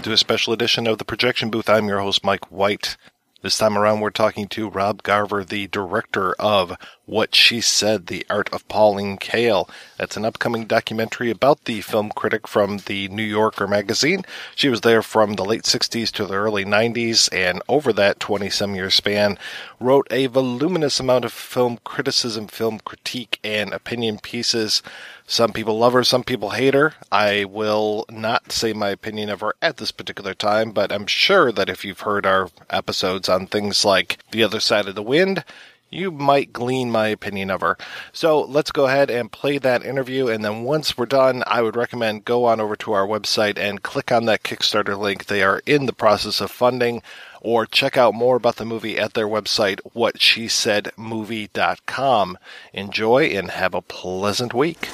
to a special edition of The Projection Booth. I'm your host, Mike White. This time around, we're talking to Rob Garver, the director of What She Said, The Art of Pauline Kael. That's an upcoming documentary about the film critic from the New Yorker magazine. She was there from the late 60s to the early 90s, and over that 20-some-year span, wrote a voluminous amount of film criticism, film critique, and opinion pieces. Some people love her, some people hate her. I will not say my opinion of her at this particular time, but I'm sure that if you've heard our episodes on things like The Other Side of the Wind, you might glean my opinion of her. So let's go ahead and play that interview, and then once we're done, I would recommend go on over to our website and click on that Kickstarter link. They are in the process of funding, or check out more about the movie at their website, whatshesaidmovie.com. Enjoy and have a pleasant week.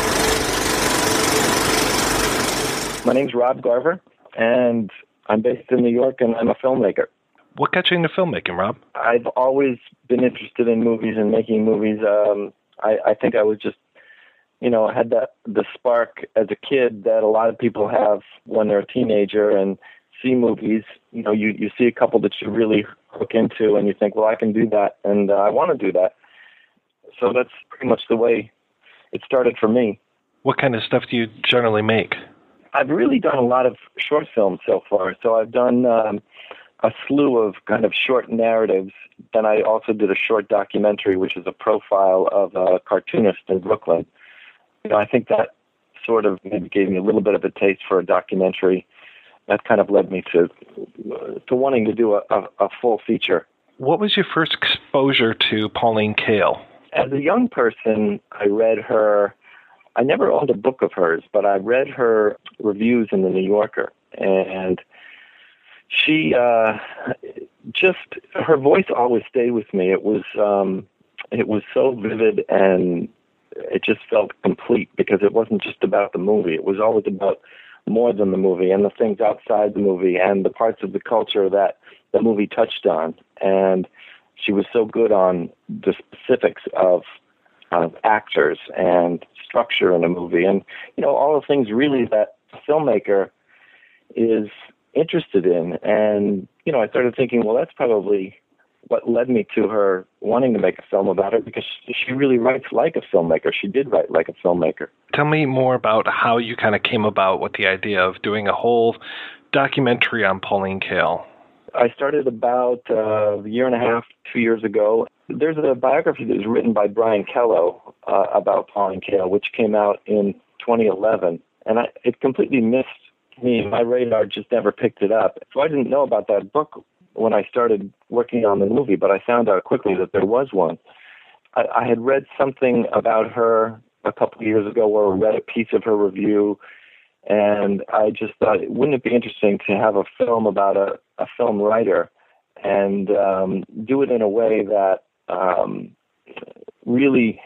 My name's Rob Garver, and I'm based in New York, and I'm a filmmaker. What got you into filmmaking, Rob? I've always been interested in movies and making movies. I think I was just, had the spark as a kid that a lot of people have when they're a teenager and see movies. You see a couple that you really hook into, and you think, well, I can do that, and I want to do that. So that's pretty much the way it started for me. What kind of stuff do you generally make? I've really done a lot of short films so far. So I've done a slew of kind of short narratives. Then I also did a short documentary, which is a profile of a cartoonist in Brooklyn. I think that sort of maybe gave me a little bit of a taste for a documentary. That kind of led me to wanting to do a full feature. What was your first exposure to Pauline Kael? As a young person, I read her. I never owned a book of hers, but I read her reviews in the New Yorker, and she her voice always stayed with me. It was so vivid, and it just felt complete because it wasn't just about the movie. It was always about more than the movie and the things outside the movie and the parts of the culture that the movie touched on. And she was so good on the specifics of actors and structure in a movie, and all the things really that a filmmaker is interested in. And I started thinking, well, that's probably what led me to her wanting to make a film about her, because she really writes like a filmmaker. She did write like a filmmaker. Tell me more about how you kind of came about with the idea of doing a whole documentary on Pauline Kael. I started about a year and a half, 2 years ago. There's a biography that was written by Brian Kello about Pauline Kael, which came out in 2011, and it completely missed me. My radar just never picked it up. So I didn't know about that book when I started working on the movie, but I found out quickly that there was one. I had read something about her a couple of years ago, or read a piece of her review, and I just thought, wouldn't it be interesting to have a film about a film writer and do it in a way that really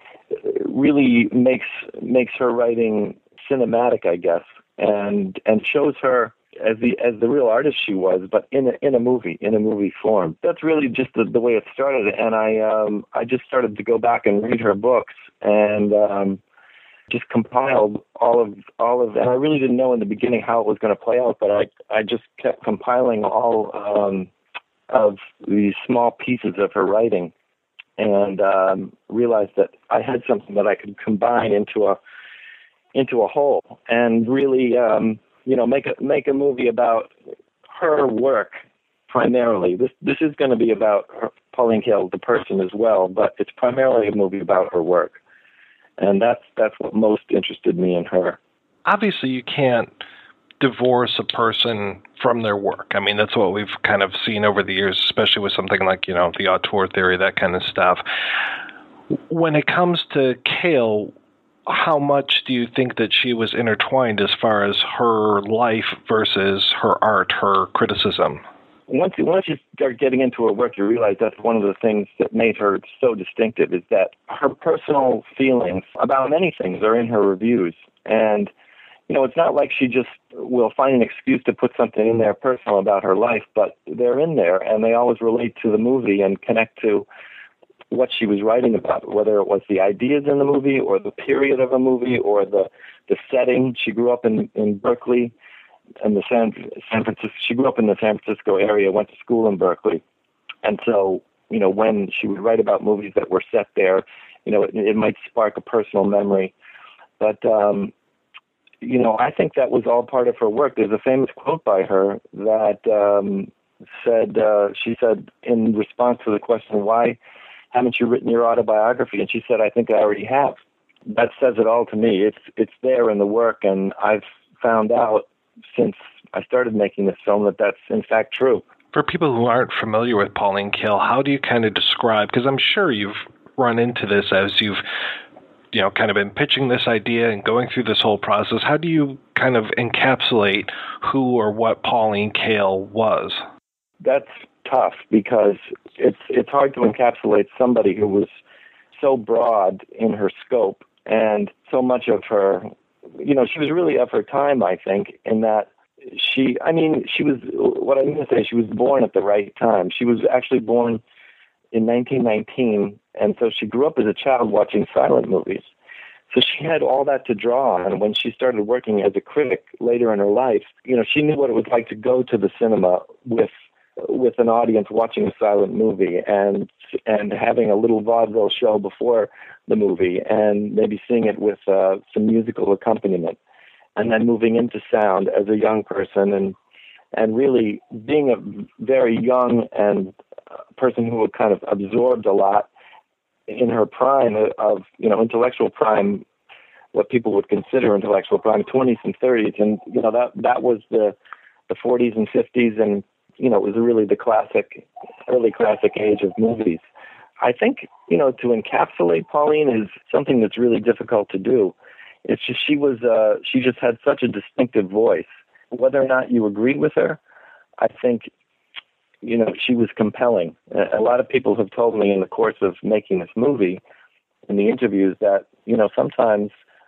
makes her writing cinematic, I guess, and shows her as the real artist she was, but in a movie form. That's really just the way it started, and I just started to go back and read her books and just compiled all of, and I really didn't know in the beginning how it was going to play out, but I just kept compiling all of these small pieces of her writing, and realized that I had something that I could combine into a whole, and really, make a movie about her work primarily. This is going to be about Pauline Kael, the person, as well, but it's primarily a movie about her work. And that's what most interested me in her. Obviously, you can't divorce a person from their work. I mean, that's what we've kind of seen over the years, especially with something like, the auteur theory, that kind of stuff. When it comes to Kael, how much do you think that she was intertwined as far as her life versus her art, her criticism? Once you start getting into her work, you realize that's one of the things that made her so distinctive, is that her personal feelings about many things are in her reviews. And, it's not like she just will find an excuse to put something in there personal about her life, but they're in there, and they always relate to the movie and connect to what she was writing about, whether it was the ideas in the movie or the period of a movie or the setting. She grew up in Berkeley. the San Francisco. She grew up in the San Francisco area, went to school in Berkeley, and so when she would write about movies that were set there, it might spark a personal memory. But I think that was all part of her work. There's a famous quote by her that she said in response to the question, "Why haven't you written your autobiography?" And she said, "I think I already have." That says it all to me. It's there in the work, and I've found out since I started making this film that that's in fact true. For people who aren't familiar with Pauline Kael, how do you kind of describe, because I'm sure you've run into this as you've kind of been pitching this idea and going through this whole process, how do you kind of encapsulate who or what Pauline Kael was? That's tough because it's hard to encapsulate somebody who was so broad in her scope and so much of her, she was really of her time, I think, in that she was, what I mean to say, she was born at the right time. She was actually born in 1919, and so she grew up as a child watching silent movies. So she had all that to draw on. When she started working as a critic later in her life, she knew what it was like to go to the cinema with an audience watching a silent movie and having a little vaudeville show before the movie and maybe seeing it with some musical accompaniment, and then moving into sound as a young person and really being a very young and person who had kind of absorbed a lot in her prime of intellectual prime, what people would consider intellectual prime, 20s and 30s, and that was the 40s and 50s, and it was really the early classic age of movies. I think to encapsulate Pauline is something that's really difficult to do. It's just she just had such a distinctive voice. Whether or not you agreed with her, I think she was compelling. A lot of people have told me in the course of making this movie, in the interviews, that sometimes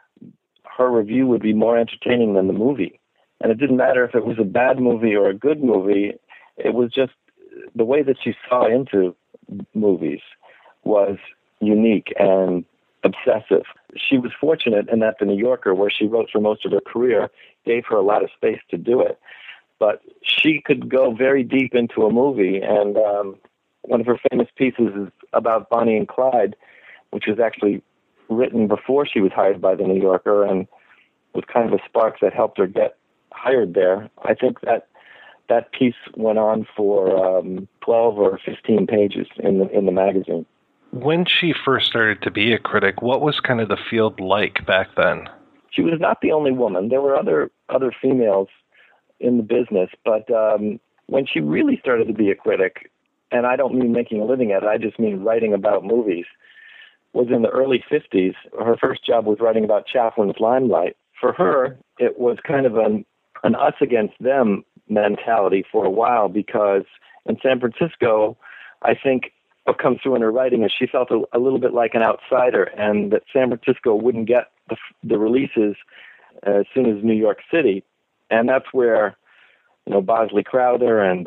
her review would be more entertaining than the movie. And it didn't matter if it was a bad movie or a good movie. It was just the way that she saw into movies was unique and obsessive. She was fortunate in that The New Yorker, where she wrote for most of her career, gave her a lot of space to do it. But she could go very deep into a movie, and one of her famous pieces is about Bonnie and Clyde, which was actually written before she was hired by The New Yorker and was kind of a spark that helped her get hired there. I think that piece went on for 12 or 15 pages in the magazine. When she first started to be a critic, what was kind of the field like back then? She was not the only woman. There were other females in the business, but when she really started to be a critic, and I don't mean making a living at it, I just mean writing about movies, was in the early 50s. Her first job was writing about Chaplin's Limelight. For her, it was kind of an us against them mentality for a while, because in San Francisco, I think what comes through in her writing is she felt a little bit like an outsider, and that San Francisco wouldn't get the releases as soon as New York City. And that's where, Bosley Crowther and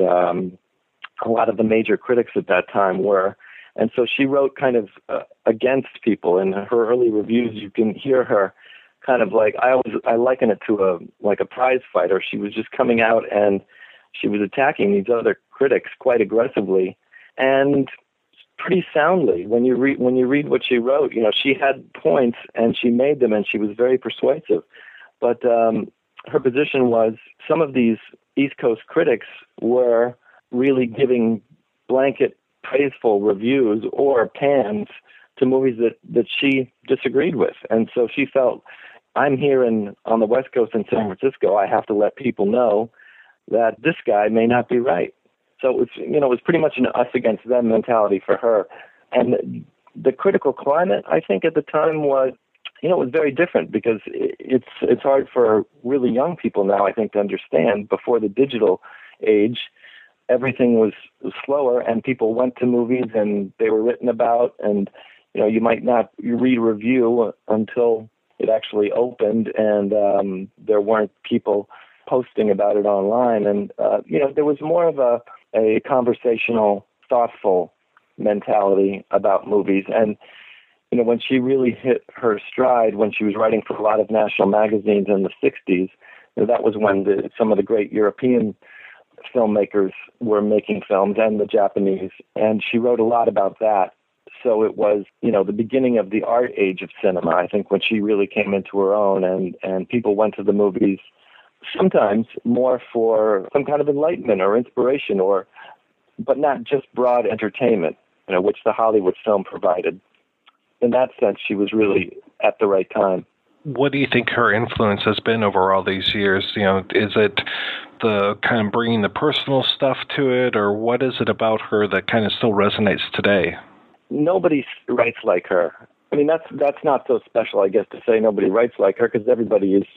a lot of the major critics at that time were. And so she wrote kind of against people. In her early reviews, you can hear her kind of like, I liken it to a prize fighter. She was just coming out and she was attacking these other critics quite aggressively and pretty soundly. When you read what she wrote, she had points and she made them, and she was very persuasive. But her position was some of these East Coast critics were really giving blanket praiseful reviews or pans to movies that she disagreed with. And so she felt, I'm here on the West Coast in San Francisco, I have to let people know that this guy may not be right. So it was pretty much an us against them mentality for her. And the critical climate, I think, at the time was, it was very different, because it's hard for really young people now, I think, to understand. Before the digital age, everything was slower, and people went to movies and they were written about, and you might not read a review until it actually opened, and there weren't people posting about it online. And there was more of a conversational, thoughtful mentality about movies. And when she really hit her stride, when she was writing for a lot of national magazines in the 60s, That was when some of the great European filmmakers were making films, and the Japanese, and she wrote a lot about that. So it was, the beginning of the art age of cinema, I think, when she really came into her own, and people went to the movies sometimes more for some kind of enlightenment or inspiration, but not just broad entertainment, which the Hollywood film provided. In that sense, she was really at the right time. What do you think her influence has been over all these years? Is it the kind of bringing the personal stuff to it, or what is it about her that kind of still resonates today? Nobody writes like her. I mean, that's not so special, I guess, to say nobody writes like her, because everybody is.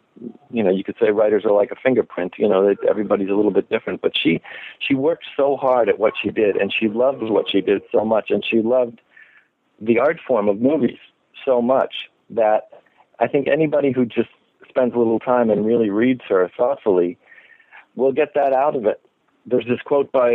You could say writers are like a fingerprint. Everybody's a little bit different. But she worked so hard at what she did, and she loved what she did so much, and she loved the art form of movies so much that I think anybody who just spends a little time and really reads her thoughtfully will get that out of it. There's this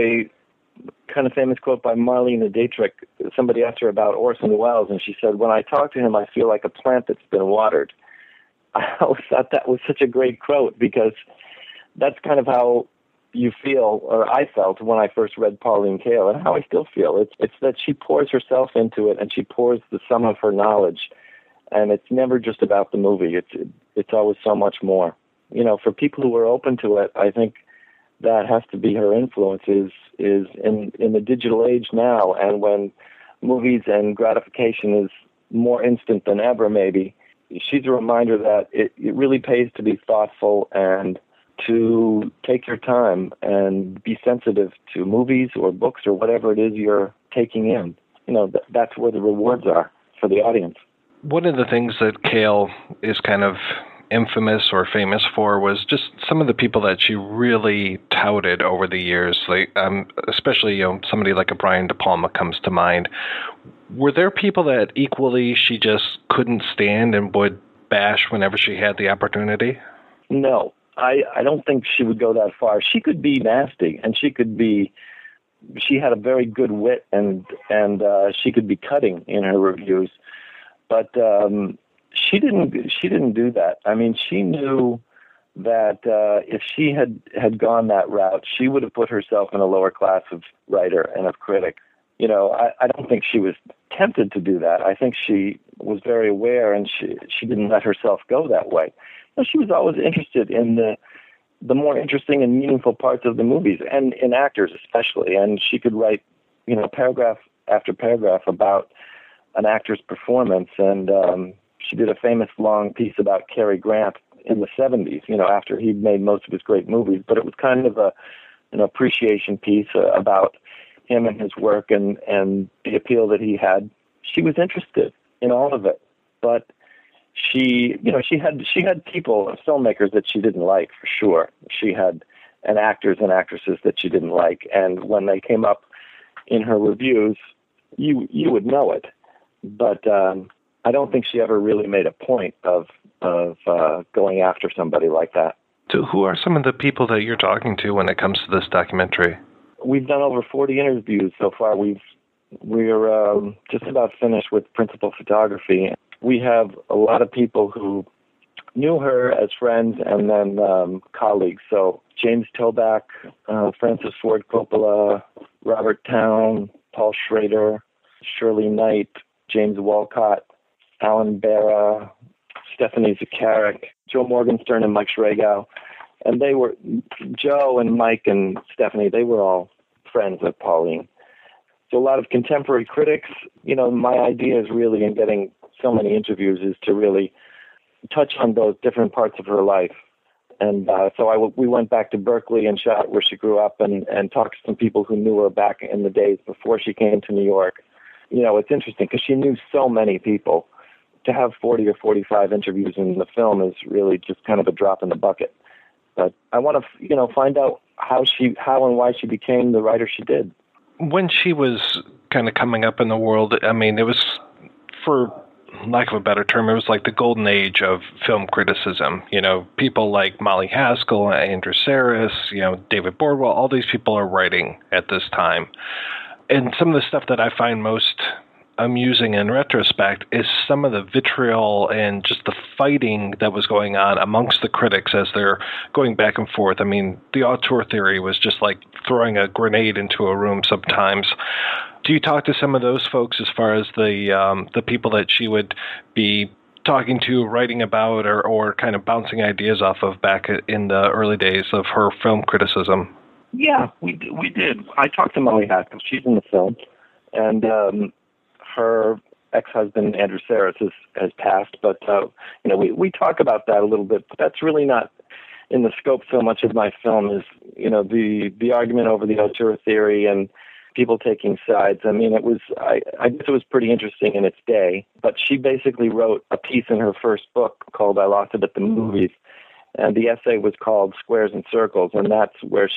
kind of famous quote by Marlene Dietrich. Somebody asked her about Orson Welles, and she said, "When I talk to him, I feel like a plant that's been watered." I always thought that was such a great quote, because that's kind of how you feel, or I felt, when I first read Pauline Kael, and how I still feel. It's that she pours herself into it, and she pours the sum of her knowledge. And it's never just about the movie. It's always so much more. For people who are open to it, I think that has to be her influence, is in the digital age now, and when movies and gratification is more instant than ever, maybe, she's a reminder that it really pays to be thoughtful and to take your time and be sensitive to movies or books or whatever it is you're taking in. That's where the rewards are for the audience. One of the things that Kael is kind of infamous or famous for was just some of the people that she really touted over the years, like especially somebody like a Brian De Palma comes to mind. Were there people that equally she just couldn't stand and would bash whenever she had the opportunity? No, I don't think she would go that far. She could be nasty, and she had a very good wit, and she could be cutting in her reviews. But she didn't do that. I mean, she knew that if she had gone that route, she would have put herself in a lower class of writer and of critic. I don't think she was tempted to do that. I think she was very aware, and she didn't let herself go that way. She was always interested in the more interesting and meaningful parts of the movies, and in actors especially. And she could write, paragraph after paragraph about an actor's performance. And she did a famous long piece about Cary Grant in the 70s, after he'd made most of his great movies. But it was kind of an appreciation piece about him and his work and the appeal that he had. She was interested in all of it, but she had people, filmmakers that she didn't like, for sure. She had actors and actresses that she didn't like, and when they came up in her reviews, you would know it. But I don't think she ever really made a point of going after somebody like that. So who are some of the people that you're talking to when it comes to this documentary? We've done over 40 interviews so far. We're just about finished with principal photography. We have a lot of people who knew her as friends and then colleagues. So James Toback, Francis Ford Coppola, Robert Towne, Paul Schrader, Shirley Knight, James Walcott, Alan Barra, Stephanie Zacharek, Joe Morgenstern, and Mike Schragow. And Joe and Mike and Stephanie, they were all friends of Pauline. So a lot of contemporary critics. My idea is really, in getting so many interviews, is to really touch on those different parts of her life. And so we went back to Berkeley and shot where she grew up, and talked to some people who knew her back in the days before she came to New York. It's interesting because she knew so many people. To have 40 or 45 interviews in the film is really just kind of a drop in the bucket. But I want to, find out how and why she became the writer she did. When she was kind of coming up in the world, I mean, it was, for lack of a better term, it was like the golden age of film criticism. People like Molly Haskell, Andrew Sarris, David Bordwell, all these people are writing at this time. And some of the stuff that I find most amusing in retrospect is some of the vitriol and just the fighting that was going on amongst the critics as they're going back and forth. I mean, the auteur theory was just like throwing a grenade into a room sometimes. Do you talk to some of those folks as far as the people that she would be talking to, writing about, or kind of bouncing ideas off of back in the early days of her film criticism? Yeah, we did. I talked to Molly Haskell. She's in the film, and her ex-husband Andrew Saris has passed. But we talk about that a little bit. But that's really not in the scope so much of my film. Is the argument over the auteur theory and people taking sides. I mean, I guess it was pretty interesting in its day. But she basically wrote a piece in her first book called "I Lost It at the Movies." And the essay was called Squares and Circles, and that's where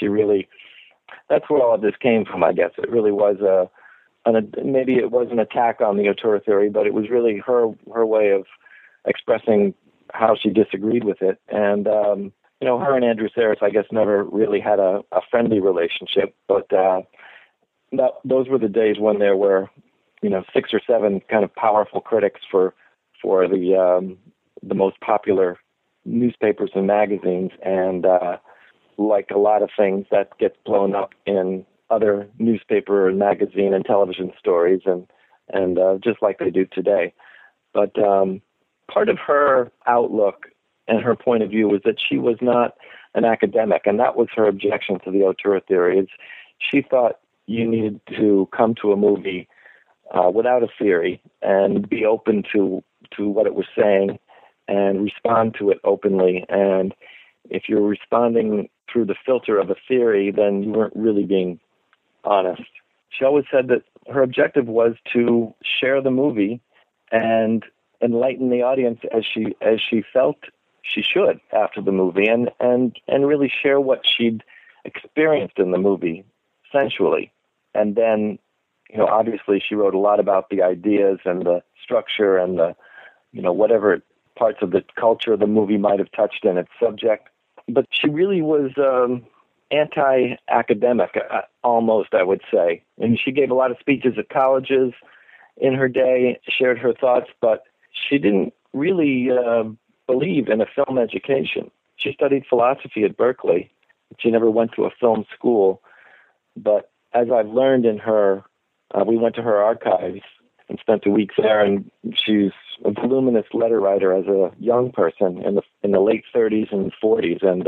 all of this came from, I guess. It really was maybe it was an attack on the auteur theory, but it was really her way of expressing how she disagreed with it. And, her and Andrew Saris, I guess, never really had a friendly relationship, but those were the days when there were, 6 or 7 kind of powerful critics for the most popular newspapers and magazines, and like a lot of things that gets blown up in other newspaper and magazine and television stories, and just like they do today. But part of her outlook and her point of view was that she was not an academic, and that was her objection to the auteur theory. She thought you needed to come to a movie without a theory and be open to what it was saying and respond to it openly. And if you're responding through the filter of a theory, then you weren't really being honest. She always said that her objective was to share the movie and enlighten the audience as she felt she should after the movie, and really share what she'd experienced in the movie sensually. And then, obviously she wrote a lot about the ideas and the structure and the, whatever parts of the culture the movie might have touched in its subject. But she really was anti-academic, almost, I would say. And she gave a lot of speeches at colleges in her day, shared her thoughts, but she didn't really believe in a film education. She studied philosophy at Berkeley. She never went to a film school. But as I've learned in her, we went to her archives and spent a week there, and she's a voluminous letter writer as a young person in the late 30s and 40s. And,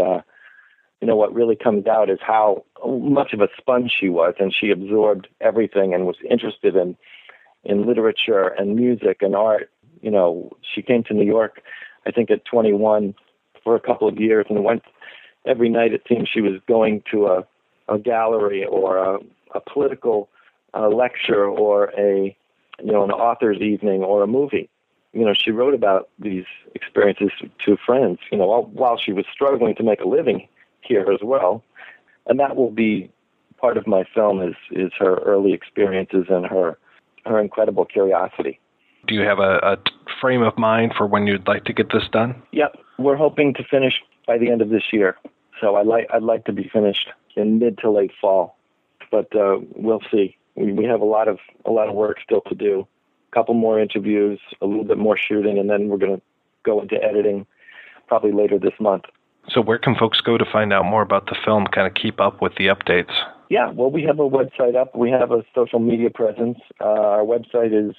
what really comes out is how much of a sponge she was, and she absorbed everything and was interested in literature and music and art. She came to New York, I think, at 21 for a couple of years, and went every night. It seemed she was going to a gallery or a political lecture or an author's evening or a movie. She wrote about these experiences to friends, while she was struggling to make a living here as well. And that will be part of my film is her early experiences and her incredible curiosity. Do you have a frame of mind for when you'd like to get this done? Yep. We're hoping to finish by the end of this year. So I'd like to be finished in mid to late fall, but we'll see. We have a lot of work still to do. A couple more interviews, a little bit more shooting, and then we're going to go into editing probably later this month. So where can folks go to find out more about the film, kind of keep up with the updates? Yeah, well, we have a website up. We have a social media presence. Our website is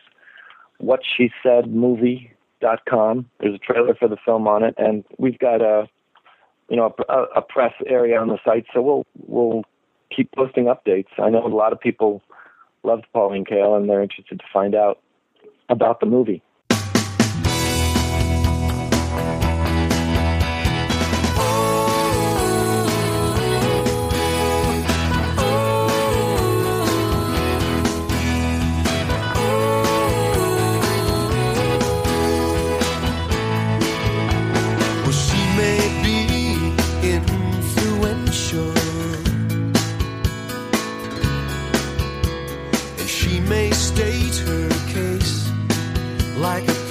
whatshesaidmovie.com. There's a trailer for the film on it, and we've got a press area on the site, so we'll keep posting updates. I know a lot of people loved Pauline Kael, and they're interested to find out about the movie. Like a